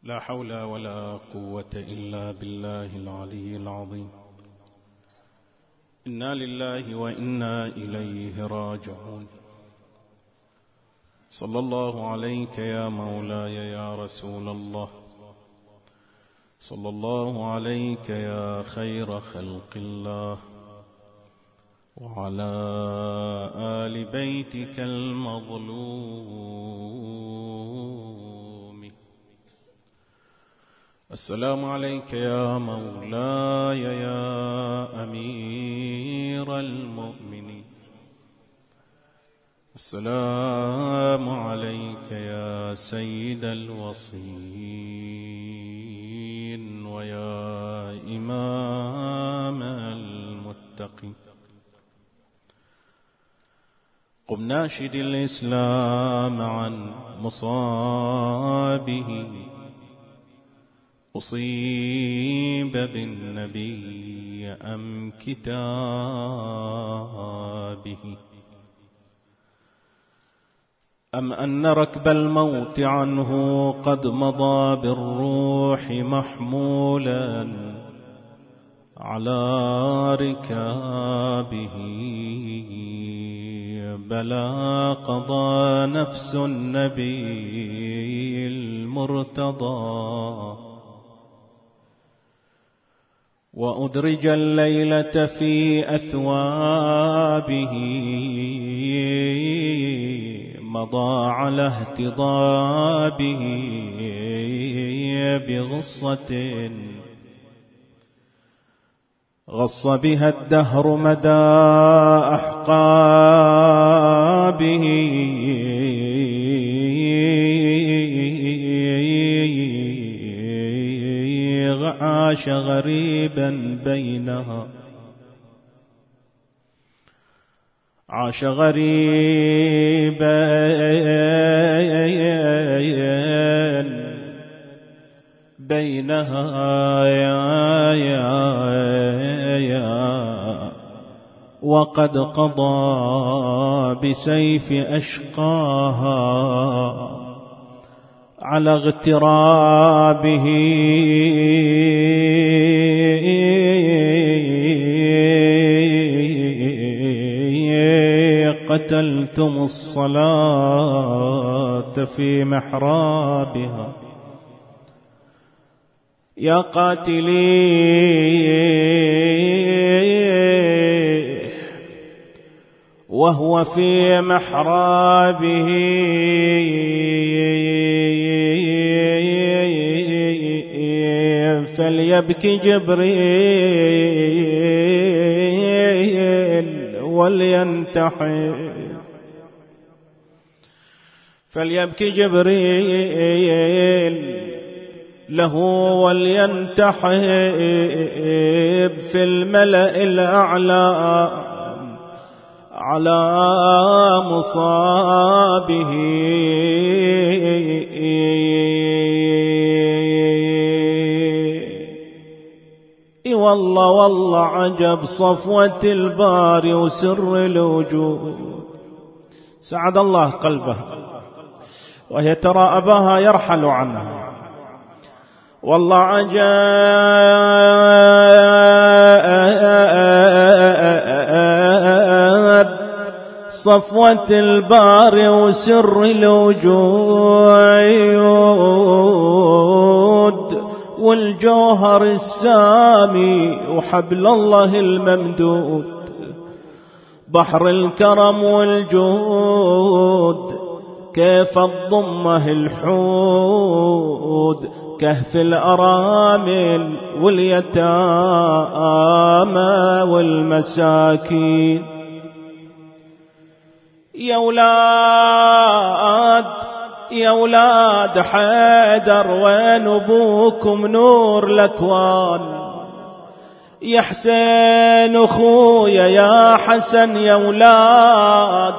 لا حول ولا قوة إلا بالله العلي العظيم. إنا لله وإنا إليه راجعون. صلى الله عليك يا مولاي يا رسول الله، صلى الله عليك يا خير خلق الله، وعلى آل بيتك المظلوم. السلام عليك يا مولاي يا أمير المؤمنين. السلام عليك يا سيد الوصين ويا إمام المتقين. قم ناشد الإسلام عن مصابه، أصيب بالنبي أم كتابه، أم أن ركب الموت عنه قد مضى بالروح محمولا على ركابه، بلى قضى نفس النبي المرتضى، وأدرج الليلة في أثوابه، مضى على اهتضابه بغصة غص بها الدهر مدى أحقابه، عاش غريبا بينها، عاش غريبا بينها وقد قضى بسيف أشقاها على اغترابه، قتلتم الصلاة في محرابها. يا قاتلي وهو في محرابه، فليبكي جبريل ولينتحر، فليبكي جبريل له ولينتحب في الملأ الأعلى على مصابه. والله والله عجب صفوة الباري وسر الوجود، سعد الله قلبها وهي ترى أباها يرحل عنها. والله عجب صفوة الباري وسر الوجود، والجوهر السامي وحبل الله الممدود، بحر الكرم والجود، كيف الضمه الحود، كهف الأرامل واليتامى والمساكين. يا أولاد يا أولاد حيدر وين أبوكم نور الأكوان، يا حسين أخويا يا حسن، يا أولاد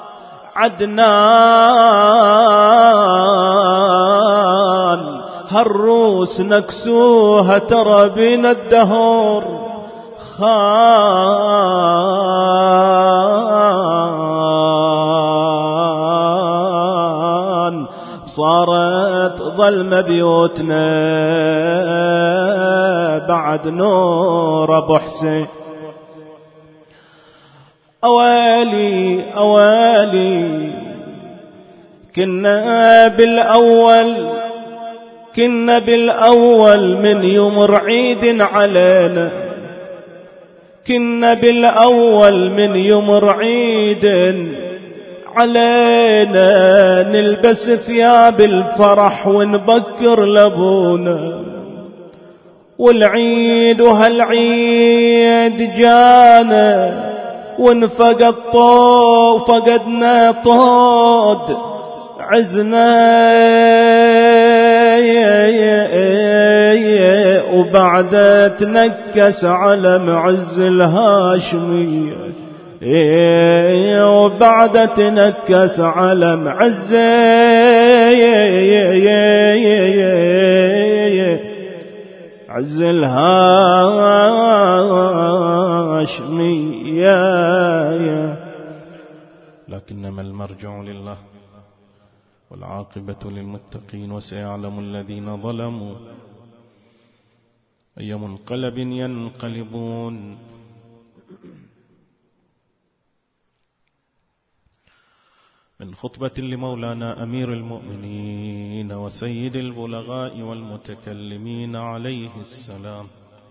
عدنان هالروس نكسوها ترى بين الدهور خان، صارت ظلمة بيوتنا بعد نور أبو حسين. أوالي أوالي كنا بالأول من يمر عيد علينا، كنا بالأول من يمر عيد علينا، نلبس ثياب الفرح ونبكر لابونا، والعيد وهالعيد جانا ونفقد طود، فقدنا طود عزنا وبعد تنكس علم عز الهاشمية، وبعد تنكس علم عز عز الهاشمية. لكنما المرجع لله والعاقبة للمتقين، وسيعلم الذين ظلموا أي منقلب ينقلبون. من خطبة لمولانا أمير المؤمنين وسيد البلغاء والمتكلمين عليه السلام،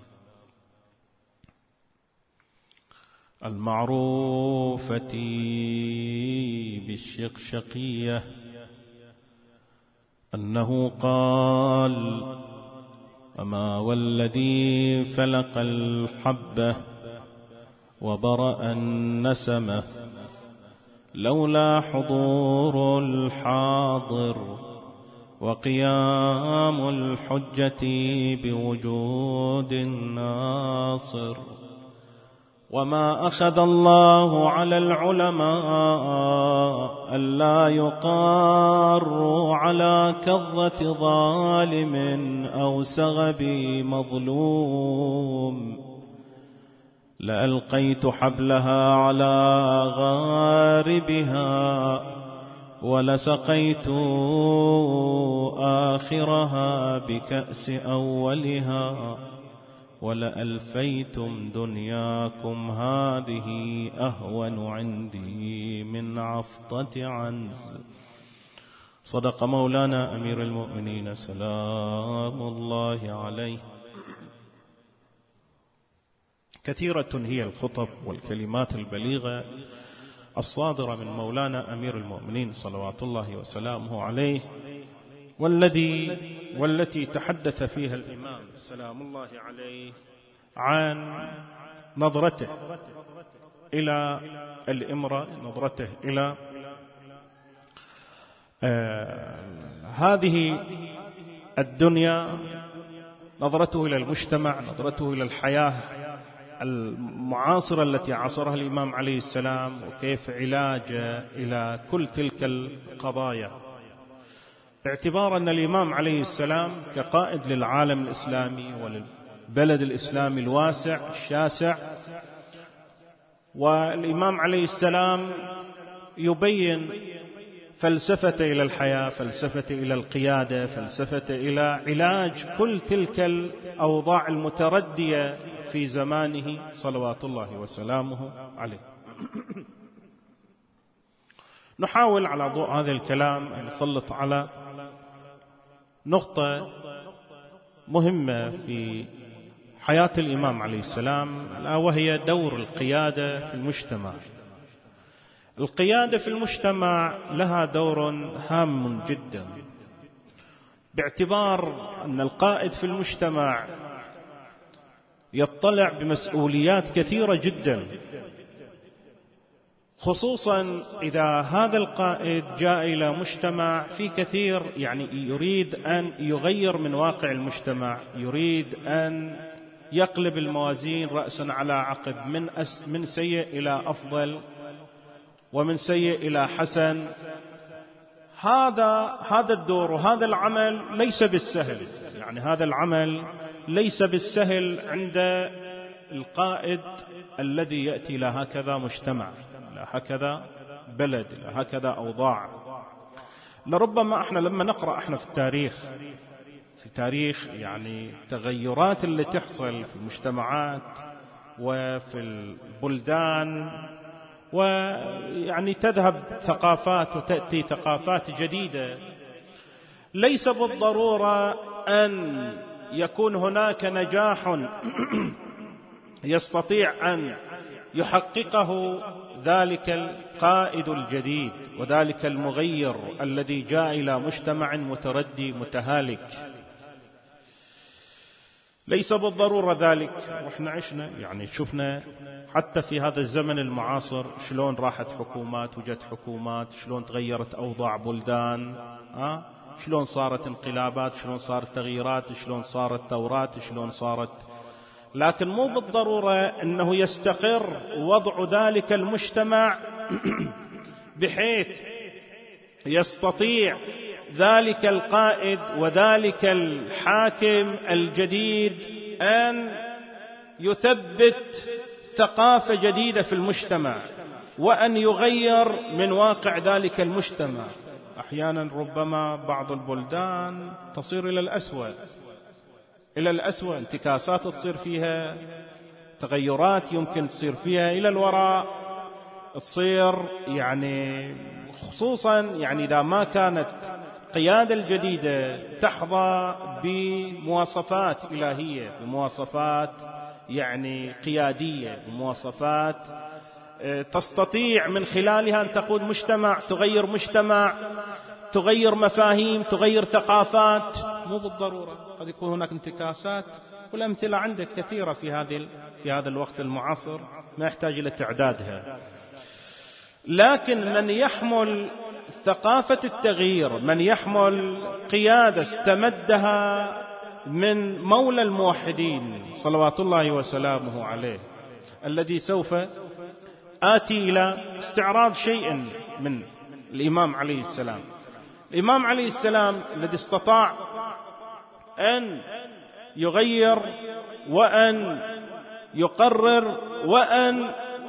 المعروفة بالشقشقية، أنه قال: أما والذي فلق الحبة وبرأ النسمة، لولا حضور الحاضر وقيام الحجة بوجود الناصر، وما أخذ الله على العلماء ألا يقاروا على كظة ظالم أو سغب مظلوم، لألقيت حبلها على غاربها، ولسقيت آخرها بكأس أولها، ولألفيتم دنياكم هذه أهون عندي من عفطة عنز. صدق مولانا أمير المؤمنين سلام الله عليه. كثيرة هي الخطب والكلمات البليغة الصادرة من مولانا أمير المؤمنين صلوات الله وسلامه عليه، والتي تحدث فيها الإمام سلام الله عليه عن نظرته إلى الإمرة، نظرته إلى هذه الدنيا، نظرته إلى المجتمع، نظرته إلى الحياة المعاصرة التي عاصرها الإمام عليه السلام، وكيف علاجه إلى كل تلك القضايا، باعتبار أن الإمام عليه السلام كقائد للعالم الإسلامي وللبلد الإسلامي الواسع الشاسع، والإمام عليه السلام يبين فلسفة إلى الحياة، فلسفة إلى القيادة، فلسفة إلى علاج كل تلك الأوضاع المتردية في زمانه صلوات الله وسلامه عليه. نحاول على ضوء هذا الكلام أن نسلط على نقطة مهمة في حياة الإمام عليه السلام، ألا وهي دور القيادة في المجتمع. القيادة في المجتمع لها دور هام جدا، باعتبار أن القائد في المجتمع يطلع بمسؤوليات كثيرة جدا، خصوصا إذا هذا القائد جاء إلى مجتمع في كثير، يريد أن يغير من واقع المجتمع، يريد أن يقلب الموازين رأسا على عقب، من سيء إلى أفضل ومن سيء إلى حسن. هذا الدور وهذا العمل ليس بالسهل، هذا العمل ليس بالسهل عند القائد الذي يأتي لهكذا مجتمع، لهكذا بلد، لهكذا أوضاع. لربما احنا لما نقرأ احنا في تاريخ يعني التغيرات اللي تحصل في المجتمعات وفي البلدان، ويعني تذهب ثقافات وتأتي ثقافات جديدة، ليس بالضرورة أن يكون هناك نجاح يستطيع أن يحققه ذلك القائد الجديد وذلك المغير الذي جاء إلى مجتمع متردي متهالك. ليس بالضرورة ذلك. وإحنا عشنا يعني شفنا حتى في هذا الزمن المعاصر شلون راحت حكومات وجت حكومات، شلون تغيرت أوضاع بلدان، شلون صارت انقلابات، شلون صارت تغييرات، شلون صارت ثورات، شلون صارت. لكن مو بالضرورة أنه يستقر وضع ذلك المجتمع بحيث يستطيع ذلك القائد وذلك الحاكم الجديد أن يثبت ثقافة جديدة في المجتمع وأن يغير من واقع ذلك المجتمع. أحيانا ربما بعض البلدان تصير إلى الأسوأ، انتكاسات تصير فيها، تغيرات يمكن تصير فيها إلى الوراء، تصير يعني خصوصا يعني إذا ما كانت القيادة الجديدة تحظى بمواصفات إلهية، بمواصفات يعني قيادية، بمواصفات تستطيع من خلالها أن تقود مجتمع، تغير مجتمع، تغير مفاهيم، تغير ثقافات. مو بالضرورة، قد يكون هناك انتكاسات، والأمثلة عندك كثيرة في هذا الوقت المعاصر ما يحتاج إلى تعدادها. لكن من يحمل ثقافة التغيير، من يحمل قيادة استمدها من مولى الموحدين صلوات الله وسلامه عليه، الذي سوف آتي إلى استعراض شيء من الإمام عليه السلام. الإمام عليه السلام الذي استطاع أن يغير وأن يقرر وأن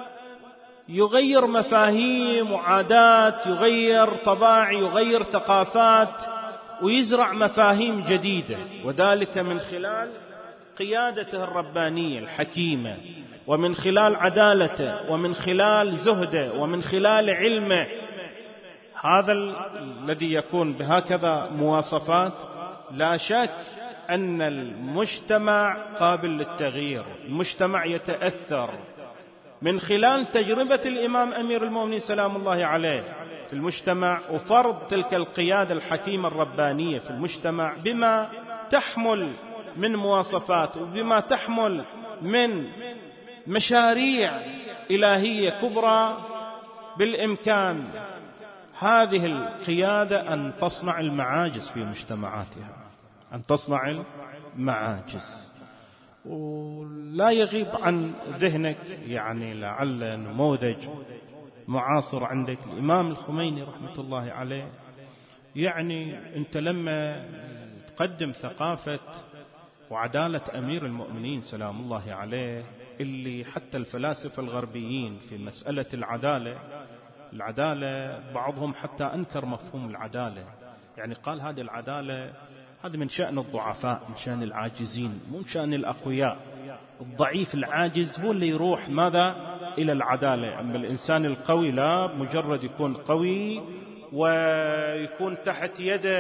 يغير مفاهيم وعادات، يغير طباع، يغير ثقافات، ويزرع مفاهيم جديدة، وذلك من خلال قيادته الربانية الحكيمة، ومن خلال عدالته، ومن خلال زهده، ومن خلال علمه. هذا الذي يكون بهكذا مواصفات لا شك أن المجتمع قابل للتغيير، المجتمع يتأثر من خلال تجربة الإمام أمير المؤمنين سلام الله عليه في المجتمع، وفرض تلك القيادة الحكيمة الربانية في المجتمع بما تحمل من مواصفات وبما تحمل من مشاريع إلهية كبرى. بالإمكان هذه القيادة أن تصنع المعاجز في مجتمعاتها، أن تصنع المعاجز. ولا يغيب عن ذهنك يعني لعل نموذج معاصر عندك الإمام الخميني رحمة الله عليه. يعني أنت لما تقدم ثقافة وعدالة أمير المؤمنين سلام الله عليه، اللي حتى الفلاسفة الغربيين في مسألة العدالة بعضهم حتى أنكر مفهوم العدالة، يعني قال هذه العدالة هذا من شأن الضعفاء، من شأن العاجزين، مو من شأن الأقوياء. الضعيف العاجز هو اللي يروح ماذا إلى العدالة، أما الإنسان القوي لا، مجرد يكون قوي ويكون تحت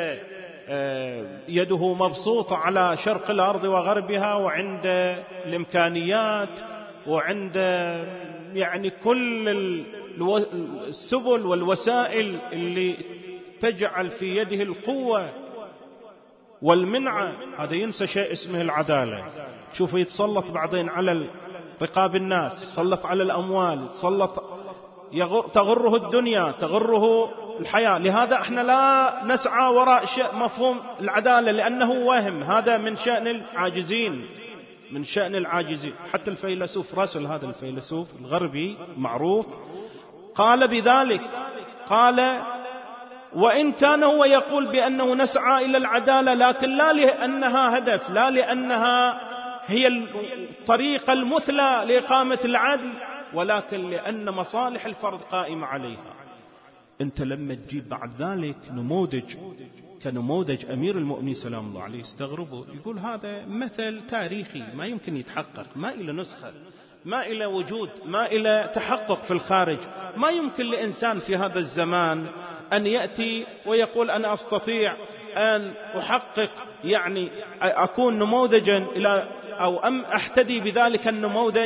يده مبسوطة على شرق الأرض وغربها، وعند الإمكانيات، وعند يعني كل السبل والوسائل اللي تجعل في يده القوة والمنعة، هذا ينسى شيء اسمه العدالة. شوف يتسلط بعدين على رقاب الناس، يتسلط على الأموال، يتسلط، تغره الدنيا، تغره الحياة. لهذا احنا لا نسعى وراء مفهوم العدالة لأنه وهم، هذا من شأن العاجزين، من شأن العاجزين. حتى الفيلسوف راسل، هذا الفيلسوف الغربي معروف، قال بذلك، قال وإن كان هو يقول بأنه نسعى إلى العدالة، لكن لا لأنها هدف، لا لأنها هي الطريقة المثلى لإقامة العدل، ولكن لأن مصالح الفرد قائمة عليها. أنت لما تجيب بعد ذلك نموذج كنموذج أمير المؤمنين سلام الله عليه يستغربوا، يقول هذا مثل تاريخي ما يمكن يتحقق، ما إلى نسخة، ما إلى وجود، ما إلى تحقق في الخارج. ما يمكن لإنسان في هذا الزمان أن يأتي ويقول أنا أستطيع أن أحقق، يعني أكون نموذجا إلى أو أحتدي بذلك النموذج،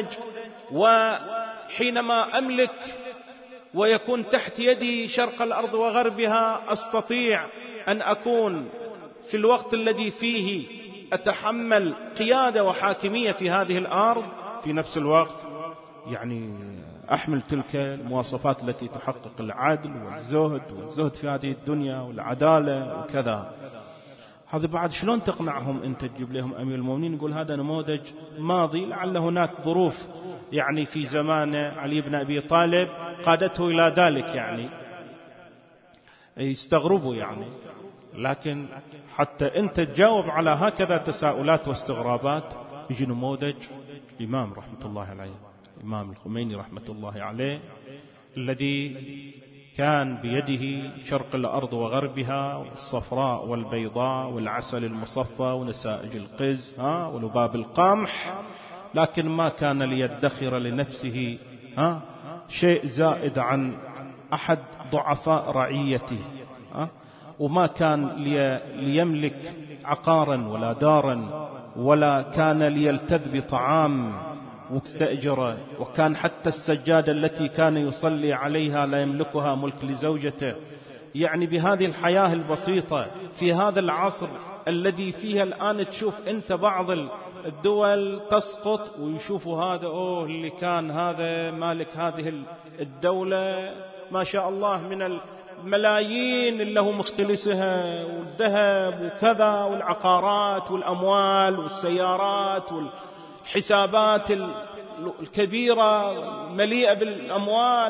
وحينما أملك ويكون تحت يدي شرق الأرض وغربها أستطيع أن أكون في الوقت الذي فيه أتحمل قيادة وحاكمية في هذه الأرض، في نفس الوقت يعني أحمل تلك المواصفات التي تحقق العدل والزهد في هذه الدنيا والعدالة وكذا. هذا بعد شلون تقنعهم أنت تجيب لهم أمير المؤمنين؟ يقول هذا نموذج ماضي، لعل هناك ظروف يعني في زمان علي بن أبي طالب قادته إلى ذلك، يعني يستغربوا يعني. لكن حتى أنت تجاوب على هكذا تساؤلات واستغرابات، يجي نموذج الإمام رحمة الله عليه، الإمام الخميني رحمة الله عليه، الذي كان بيده شرق الأرض وغربها، والصفراء والبيضاء والعسل المصفى ونسائج القز ولباب القمح، لكن ما كان ليدخر لنفسه شيء زائد عن أحد ضعفاء رعيته، وما كان ليملك عقارا ولا دارا، ولا كان ليلتذ بطعام واستأجره، وكان حتى السجادة التي كان يصلي عليها لا يملكها، ملك لزوجته. يعني بهذه الحياة البسيطة في هذا العصر الذي فيها الآن تشوف أنت بعض الدول تسقط ويشوفوا هذا اللي كان هذا مالك هذه الدولة ما شاء الله من الملايين اللي هو مختلسها والذهب وكذا والعقارات والأموال والسيارات والحسابات الكبيرة مليئة بالأموال.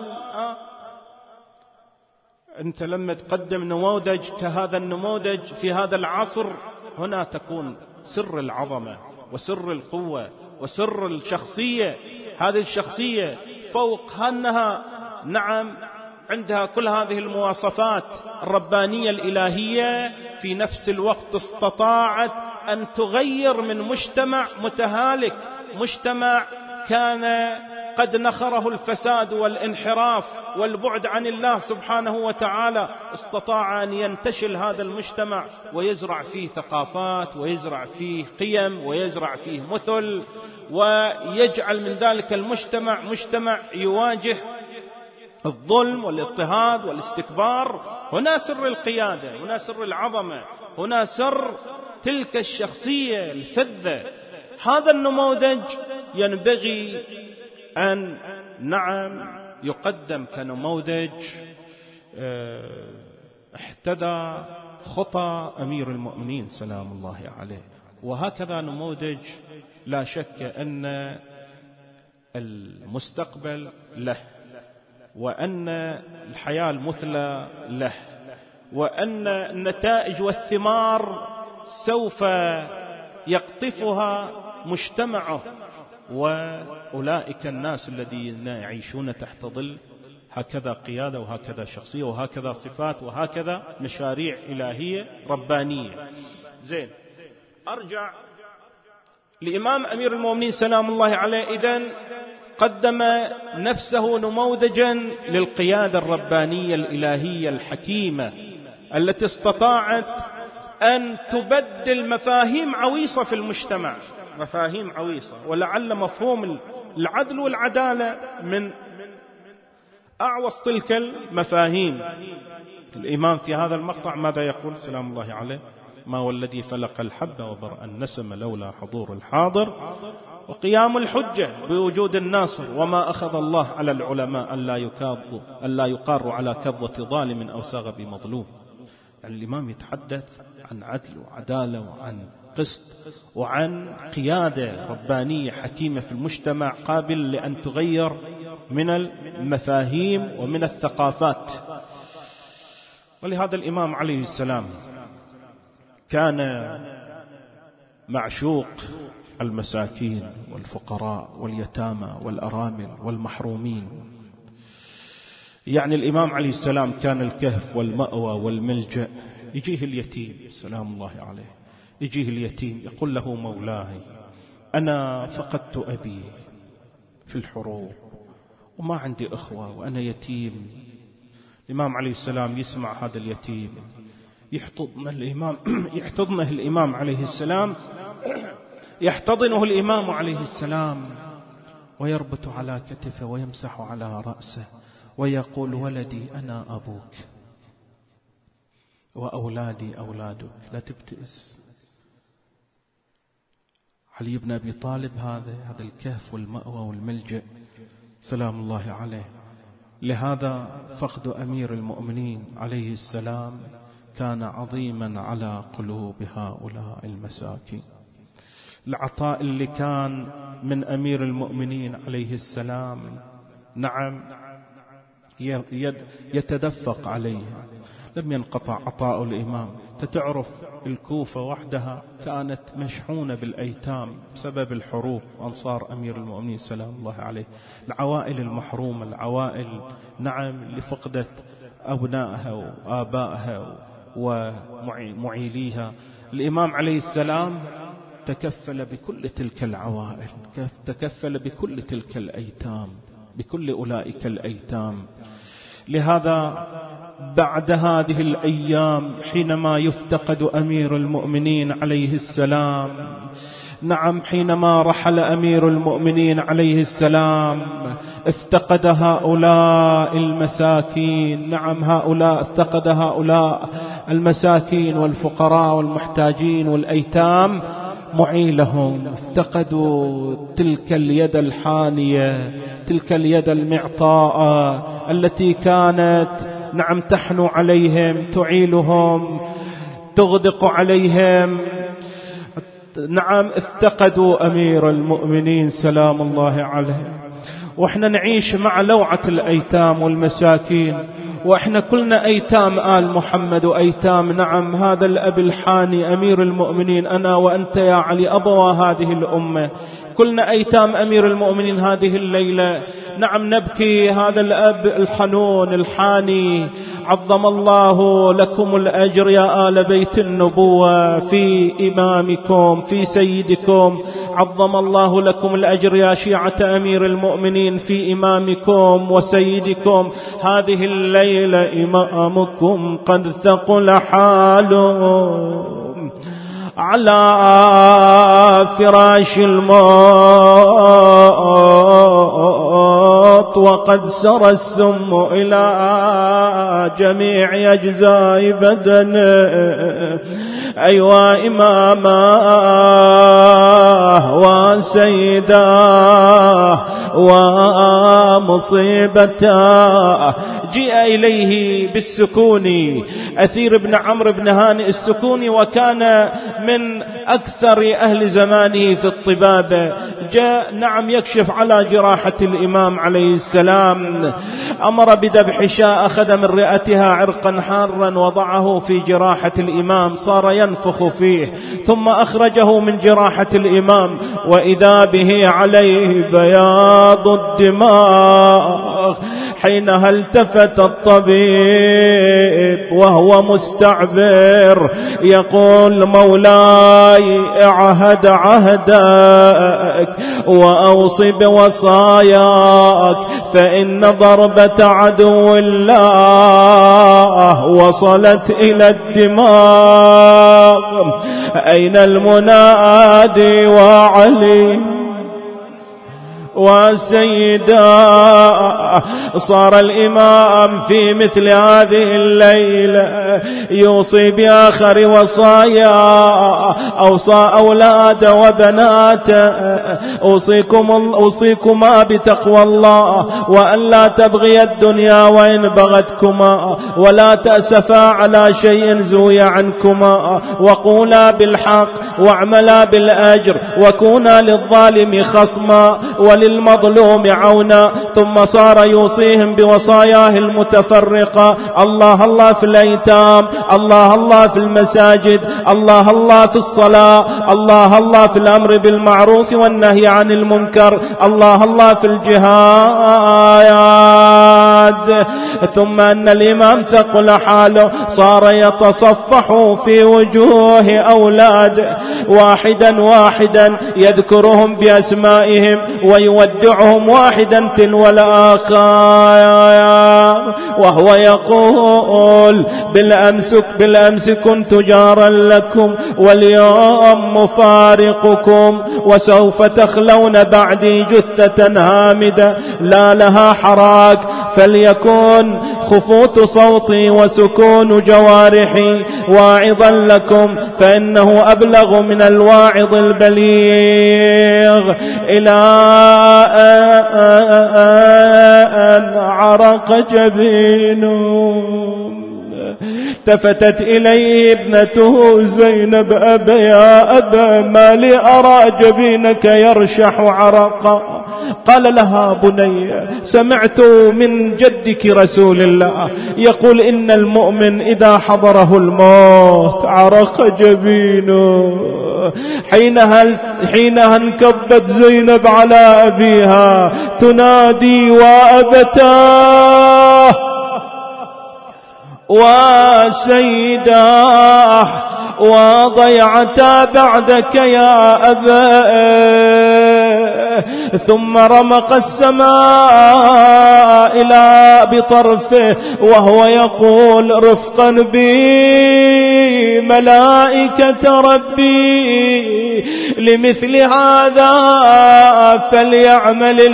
أنت لما تقدم نموذج كهذا النموذج في هذا العصر، هنا تكون سر العظمة وسر القوة وسر الشخصية. هذه الشخصية فوق أنها نعم عندها كل هذه المواصفات الربانية الإلهية، في نفس الوقت استطاعت أن تغير من مجتمع متهالك، مجتمع كان قد نخره الفساد والانحراف والبعد عن الله سبحانه وتعالى. استطاع أن ينتشل هذا المجتمع ويزرع فيه ثقافات ويزرع فيه قيم ويزرع فيه مثل، ويجعل من ذلك المجتمع مجتمع يواجه الظلم والاضطهاد والاستكبار. هنا سر القيادة، هنا سر العظمة، هنا سر تلك الشخصية الفذة. هذا النموذج ينبغي أن نعم يقدم كنموذج احتذى خطى أمير المؤمنين سلام الله عليه. وهكذا نموذج لا شك أن المستقبل له، وأن الحياة المثلى له، وأن النتائج والثمار سوف يقطفها مجتمعه وأولئك الناس الذين يعيشون تحت ظل هكذا قيادة وهكذا شخصية وهكذا صفات وهكذا مشاريع إلهية ربانية. زين، أرجع لإمام أمير المؤمنين سلام الله عليه. إذن قدم نفسه نموذجا للقيادة الربانية الإلهية الحكيمة التي استطاعت أن تبدل مفاهيم عويصة في المجتمع، مفاهيم عويصة. ولعل مفهوم العدل والعدالة من أعوص تلك المفاهيم. الإمام في هذا المقطع ماذا يقول سلام الله عليه؟ ما والذي فلق الحب وبرأ النسم لولا حضور الحاضر وقيام الحجة بوجود الناصر، وما أخذ الله على العلماء ألا يقاروا على كظة ظالم أو ساغ بمظلوم. يعني الإمام يتحدث عن عدل وعدالة وعن قسط وعن قيادة ربانية حكيمة في المجتمع، قابل لأن تغير من المفاهيم ومن الثقافات. ولهذا الإمام عليه السلام كان معشوق يعني الإمام عليه السلام كان الكهف والمأوى والملجأ. يجيه اليتيم سلام الله عليه، يجيه اليتيم يقول له مولاي أنا فقدت أبي في الحروب وما عندي أخوة وأنا يتيم. الإمام عليه السلام يسمع هذا اليتيم، يحتضنه الإمام عليه السلام، يحتضنه الإمام عليه السلام ويربط على كتفه ويمسح على رأسه ويقول ولدي أنا أبوك وأولادي أولادك، لا تبتئس. علي بن أبي طالب هذا الكهف والمأوى والملجأ سلام الله عليه. لهذا فقد أمير المؤمنين عليه السلام كان عظيما على قلوب هؤلاء المساكين. العطاء اللي كان من أمير المؤمنين عليه السلام نعم يتدفق عليه، لم ينقطع عطاء الإمام. تتعرف الكوفة وحدها كانت مشحونة بالأيتام بسبب الحروب، أنصار أمير المؤمنين سلام الله عليه. العوائل المحرومة، العوائل نعم اللي فقدت أبنائها وآبائها ومعيليها، الإمام عليه السلام تكفل بكل تلك العوائل، تكفل بكل تلك الأيتام، بكل أولئك الأيتام. لهذا بعد هذه الأيام حينما يفتقد أمير المؤمنين عليه السلام، نعم حينما رحل أمير المؤمنين عليه السلام افتقد هؤلاء المساكين، نعم افتقد هؤلاء المساكين والفقراء والمحتاجين والأيتام معيلهم. افتقدوا تلك اليد الحانية، تلك اليد المعطاءة التي كانت نعم تحنو عليهم، تعيلهم، تغدق عليهم. نعم افتقدوا أمير المؤمنين سلام الله عليه. وإحنا نعيش مع لوعة الأيتام والمساكين، وإحنا كلنا أيتام آل محمد وأيتام نعم هذا الأب الحاني أمير المؤمنين. أنا وأنت يا علي أبوا هذه الأمة، كلنا أيتام أمير المؤمنين هذه الليلة. نعم نبكي هذا الأب الحنون الحاني. عظم الله لكم الأجر يا آل بيت النبوة في إمامكم في سيدكم، عظم الله لكم الأجر يا شيعة أمير المؤمنين في إمامكم وسيدكم. هذه الليلة إمامكم قد ثقل حاله على فراش الموت، وقد سرى السم إلى جميع أجزاء بدنه. أيوا إماماه وسيداه ومصيبتاه. جاء إليه بالسكوني أثير بن عمرو بن هانئ السكوني، وكان من أكثر أهل زمانه في الطبابة. جاء نعم يكشف على جراحة الإمام عليه السلام، أمر بذبح شاة، أخذ من رئتها عرقا حارا وضعه في جراحة الإمام، صار ينفخ فيه، ثم أخرجه من جراحة الإمام وإذا به عليه بياض الدماغ. حينها التفت الطبيب وهو مستعبر يقول مولاي اعهد عهدك وأوصي بوصاياك، فإن ضربة عدو الله وصلت إلى الدماغ. أين المنادي وعلي وسيدا؟ صار الإمام في مثل هذه الليلة يوصي بآخر وصايا، أوصى أولاد وبنات أوصيكما بتقوى الله وأن لا تبغي الدنيا وإن بغتكما، ولا تأسفا على شيء زوي عنكما، وقولا بالحق واعملا بالأجر، وكونا للظالم خصما وللمظلوم عونا. ثم صار يوصيهم بوصاياه المتفرقة: الله الله في الأيتام، الله الله في المساجد، الله الله في الصلاة، الله الله في الأمر بالمعروف والنهي عن المنكر، الله الله في الجهاد. ثم أن الإمام ثقل حاله، صار يتصفح في وجوه أولاد واحدا واحدا، يذكرهم بأسمائهم ويودعهم واحدا تلو الآخر، وهو يقول: بالأمس كنت جارا لكم واليوم مفارقكم، وسوف تخلون بعدي جثة هامدة لا لها حراك، فليكن خفوت صوتي وسكون جوارحي واعظا لكم، فإنه أبلغ من الواعظ البليغ. إلى أن عرق جبينه. التفتت إليه ابنته زينب: أبا يا أبا، ما لي أرى جبينك يرشح عرقا. قال لها: بني، سمعت من جدك رسول الله يقول إن المؤمن إذا حضره الموت عرق جبينه. حينها انكبت زينب على أبيها تنادي: وأبتاه وسيداه وضيعتا بعدك يا أبا. ثم رمق السماء إلى بطرفه وهو يقول: رفقا بي ملائكة ربي، لمثل هذا فليعمل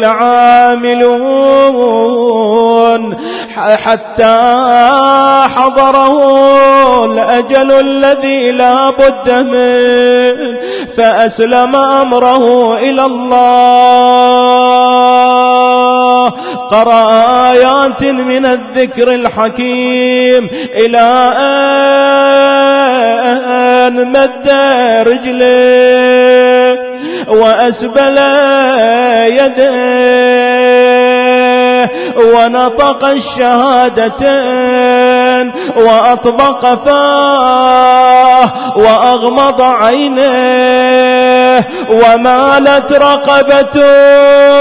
العاملون. حتى حضره الأجل الذي لا بد منه، فأسلم أمره إلى الله، قرأ آيات من الذكر الحكيم، إلى أن مد رجله وأسبل يده ونطق الشهادتين وأطبق فاه وأغمض عينيه ومالت رقبته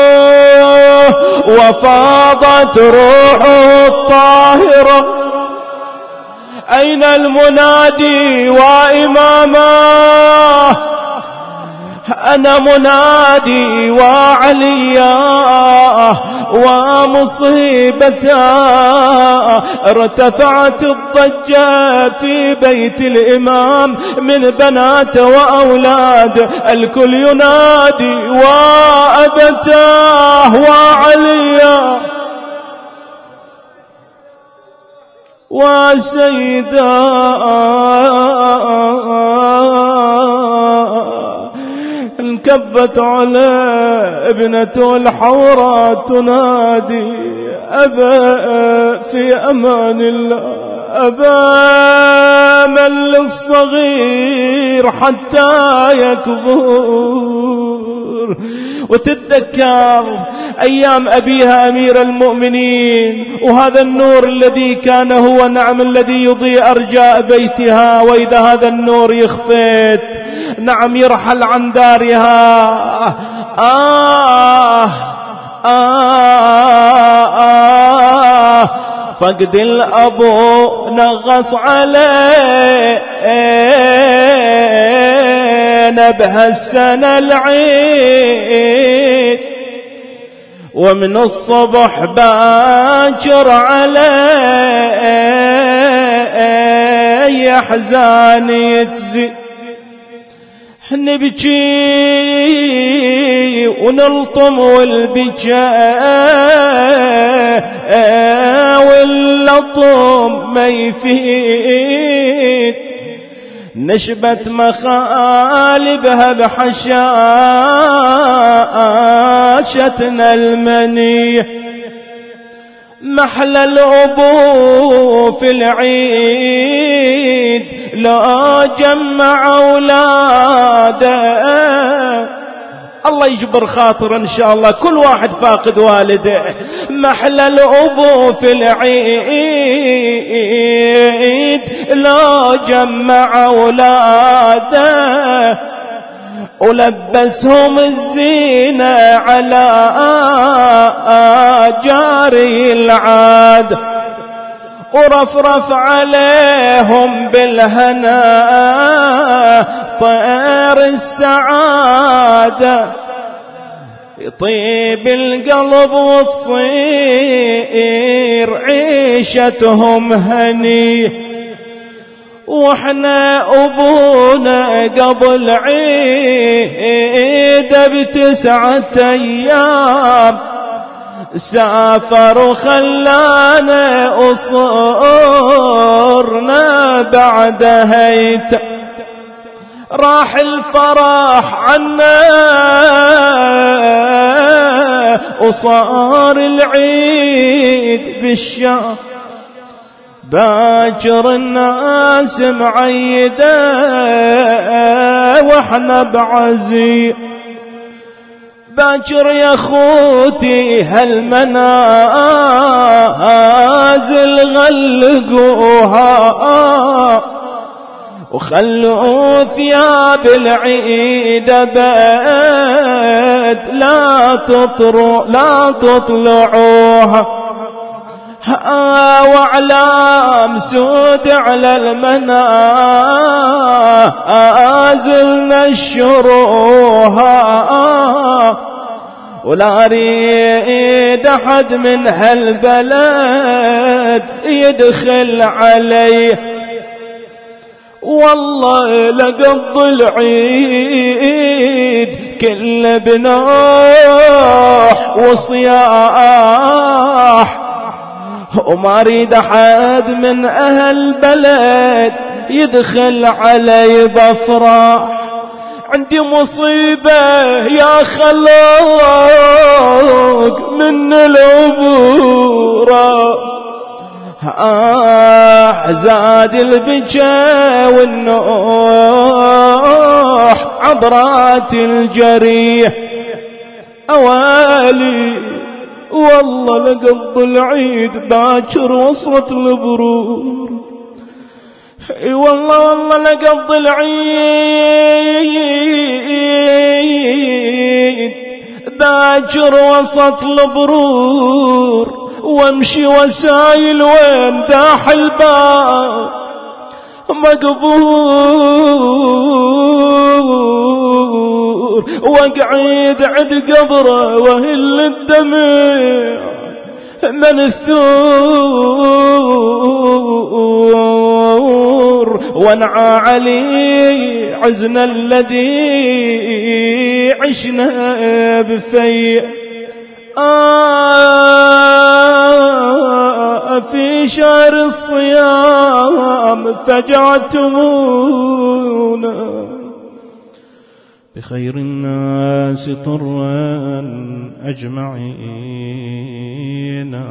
وفاضت روحه الطاهرة. أين المنادي وإمامه؟ أنا منادي وعلياه ومصيبتاه. ارتفعت الضجة في بيت الإمام من بنات وأولاد، الكل ينادي وأبتاه وعلياه وسيداه. انكبت على ابنته الحوراء تنادي: أبا في أمان الله، أبا من للصغير حتى يكبر. وتتذكر أيام أبيها أمير المؤمنين، وهذا النور الذي كان هو نعم الذي يضيء أرجاء بيتها، وإذا هذا النور يخفت نعم يرحل عن دارها. فقد الأبو نغص عليه نبه السنة العيد، ومن الصبح باكر عليه يحزان يتزي. نبكي ونلطم والبكاء واللطم ما يفيد. نشبت مخالبها بحشاشتنا المنية، محلى الأبو في العيد لا جمع أولاده. الله الله يجبر خاطر إن شاء الله كل واحد فاقد والده. محلى الأبو في العيد لو جمع أولاده ولبسهم الزينة على جاري العاد ورفرف عليهم بالهنا طير السعادة يطيب القلب وتصير عيشتهم هني. واحنا أبونا قبل عيد ب9 أيام سافر وخلانا أصورنا بعد هيت راح الفرح عنا وصار العيد بالشام باكر الناس معيدة واحنا بعزي باكر يا خوتي هالمنازل غلقوها وخلوا ثياب العيد بيت لا تطلعوها وأعلام سود على المنازل نشروها ولا أريد أحد من هالبلد يدخل عليه. والله لقض العيد كل بنوح وصياح وما أريد أحد من أهل البلد يدخل علي بفرح. عندي مصيبة يا خلوق من العبورة زاد البكا والنوح عبرات الجريح أوالي. والله لقض العيد باكر وصلت البرور والله لقض العيد باكر وصلت البرور وامشي وسايل وين داح الباب مقبور واقعد عد قبره وهل الدمع من الثور وانعى علي عزنا الذي عشنا بفيء. في شهر الصيام فجعتمونا بخير الناس طرا أجمعين